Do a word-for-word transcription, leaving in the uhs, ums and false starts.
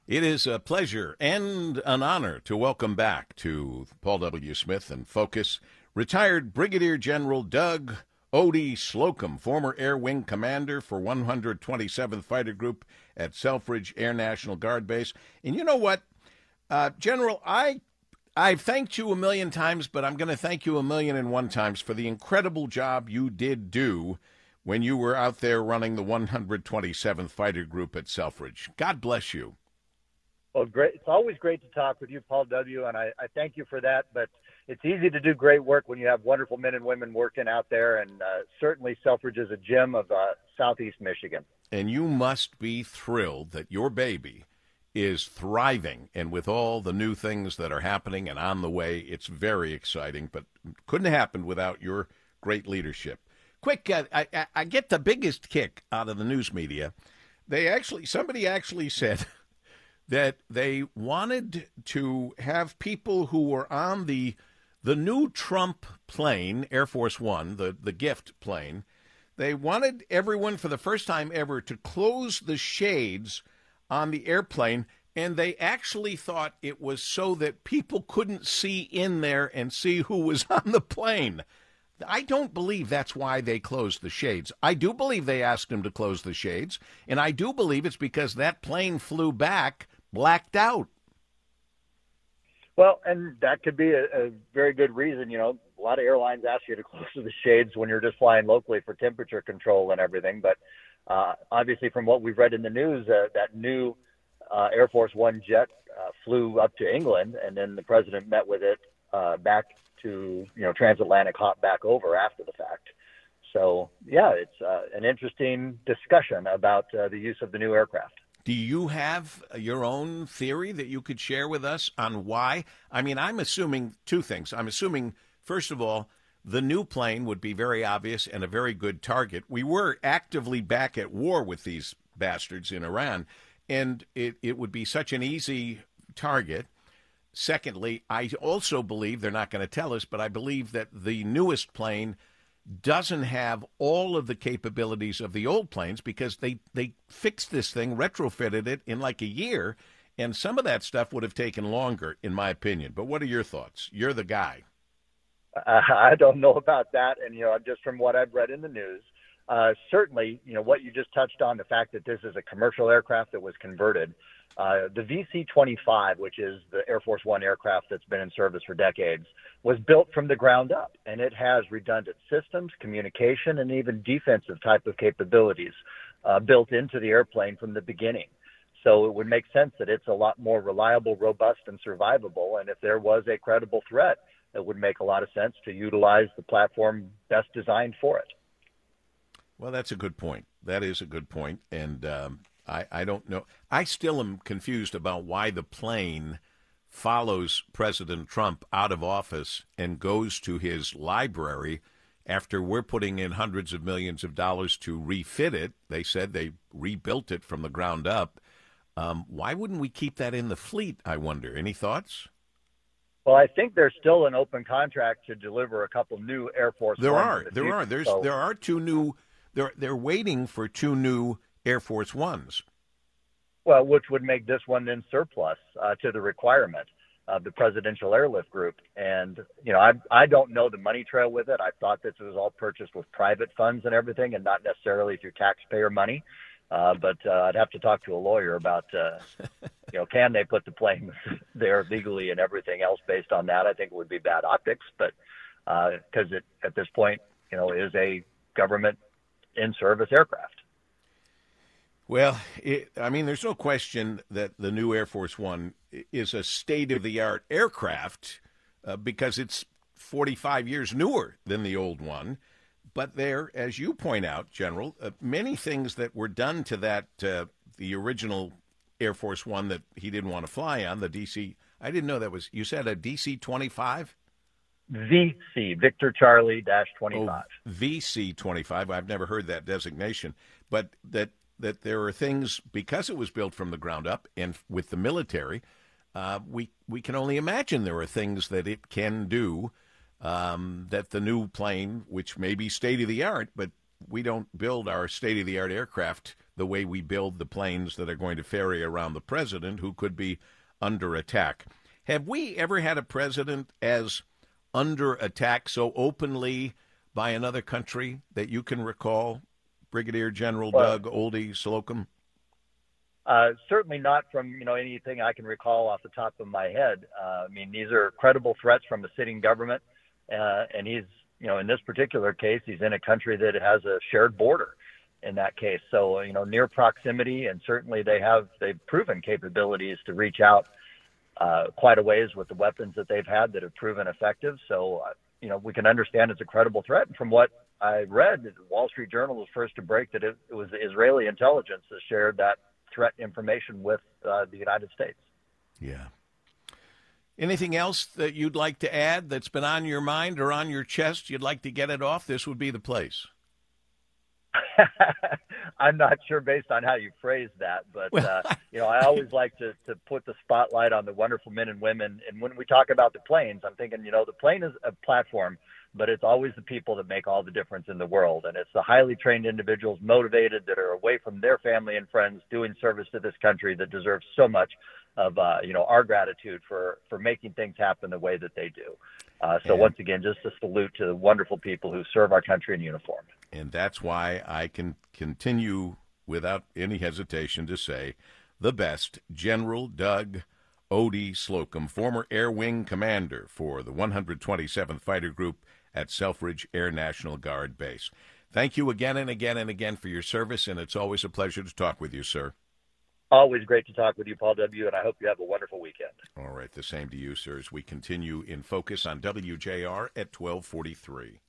It is a pleasure and an honor to welcome back to Paul W. Smith and Focus retired Brigadier General Doug Odie Slocum, former Air Wing Commander for one hundred twenty-seventh Fighter Group at Selfridge Air National Guard Base. And you know what, uh, General, I, I've thanked you a million times, but I'm going to thank you a million and one times for the incredible job you did do when you were out there running the one hundred twenty-seventh Fighter Group at Selfridge. God bless you. Well, great. It's always great to talk with you, Paul W., and I, I thank you for that. But it's easy to do great work when you have wonderful men and women working out there, and uh, certainly Selfridge is a gem of uh, southeast Michigan. And you must be thrilled that your baby is thriving, and with all the new things that are happening and on the way, it's very exciting, but couldn't have happened without your great leadership. Quick, uh, I, I, I get the biggest kick out of the news media. They actually, somebody actually said that they wanted to have people who were on the the new Trump plane, Air Force One, the, the gift plane. They wanted everyone for the first time ever to close the shades on the airplane, and they actually thought it was so that people couldn't see in there and see who was on the plane. I don't believe that's why they closed the shades. I do believe they asked them to close the shades, and I do believe it's because that plane flew back blacked out. Well, and that could be a, a very good reason. You know, a lot of airlines ask you to close the shades when you're just flying locally for temperature control and everything. But uh, obviously, from what we've read in the news, uh, that new uh, Air Force One jet uh, flew up to England, and then the president met with it uh, back to, you know, transatlantic hop back over after the fact. So, yeah, it's uh, an interesting discussion about uh, the use of the new aircraft. Do you have your own theory that you could share with us on why? I mean, I'm assuming two things. I'm assuming, first of all, the new plane would be very obvious and a very good target. We were actively back at war with these bastards in Iran, and it, it would be such an easy target. Secondly, I also believe, they're not going to tell us, but I believe that the newest plane doesn't have all of the capabilities of the old planes because they, they fixed this thing, retrofitted it in like a year, and some of that stuff would have taken longer, in my opinion. But what are your thoughts? You're the guy. Uh, I don't know about that, and, you know, just from what I've read in the news, uh, certainly, you know, what you just touched on, the fact that this is a commercial aircraft that was converted. Uh, the V C twenty-five, which is the Air Force One aircraft that's been in service for decades, was built from the ground up, and it has redundant systems, communication, and even defensive type of capabilities uh, built into the airplane from the beginning. So it would make sense that it's a lot more reliable, robust, and survivable. And if there was a credible threat, it would make a lot of sense to utilize the platform best designed for it. Well, that's a good point. That is a good point. And um, I, I don't know. I still am confused about why the plane follows President Trump out of office and goes to his library after we're putting in hundreds of millions of dollars to refit it. They said they rebuilt it from the ground up. Um, why wouldn't we keep that in the fleet, I wonder? Any thoughts? Well, I think there's still an open contract to deliver a couple new Air Force There Ones are. in the There future, are. There's so- there are two new. They're they're waiting for two new Air Force Ones. Well, which would make this one then surplus uh, to the requirement of the Presidential Airlift Group. And, you know, I I don't know the money trail with it. I thought this was all purchased with private funds and everything and not necessarily through taxpayer money. Uh, but uh, I'd have to talk to a lawyer about, uh, you know, can they put the plane there legally and everything else based on that? I think it would be bad optics, but because uh, it at this point, you know, is a government in-service aircraft. Well, it, I mean, there's no question that the new Air Force One is a state-of-the-art aircraft uh, because it's forty-five years newer than the old one. But there, as you point out, General, uh, many things that were done to that, uh, the original Air Force One that he didn't want to fly on, the D C, I didn't know that was, you said a D C twenty-five? V C, Victor Charlie dash twenty-five. Oh, V C twenty-five. I've never heard that designation. But that that there are things, because it was built from the ground up and with the military, uh, we, we can only imagine there are things that it can do um, that the new plane, which may be state-of-the-art, but we don't build our state-of-the-art aircraft the way we build the planes that are going to ferry around the president who could be under attack. Have we ever had a president as under attack so openly by another country that you can recall, Brigadier General well, Doug Oldie Slocum? Uh, certainly not from, you know, anything I can recall off the top of my head. Uh, I mean, these are credible threats from a sitting government, uh, and he's, you know, in this particular case, he's in a country that has a shared border in that case. So, you know, near proximity, and certainly they have, they've proven capabilities to reach out uh, quite a ways with the weapons that they've had that have proven effective. So, uh, you know, we can understand it's a credible threat. And from what I read, the Wall Street Journal was first to break that it, it was Israeli intelligence that shared that threat information with uh, the United States. Yeah. Anything else that you'd like to add that's been on your mind or on your chest? You'd like to get it off? This would be the place. I'm not sure based on how you phrased that, but, uh, you know, I always like to, to put the spotlight on the wonderful men and women. And when we talk about the planes, I'm thinking, you know, the plane is a platform, but it's always the people that make all the difference in the world. And it's the highly trained individuals, motivated, that are away from their family and friends, doing service to this country, that deserves so much of, uh, you know, our gratitude for, for making things happen the way that they do. Uh, so and, once again, just a salute to the wonderful people who serve our country in uniform. And that's why I can continue without any hesitation to say the best, General Doug Oldie Slocum, former Air Wing Commander for the one hundred twenty-seventh Fighter Group at Selfridge Air National Guard Base. Thank you again and again and again for your service, and it's always a pleasure to talk with you, sir. Always great to talk with you, Paul W., and I hope you have a wonderful weekend. All right, the same to you, sir, as we continue in focus on W J R at twelve forty-three.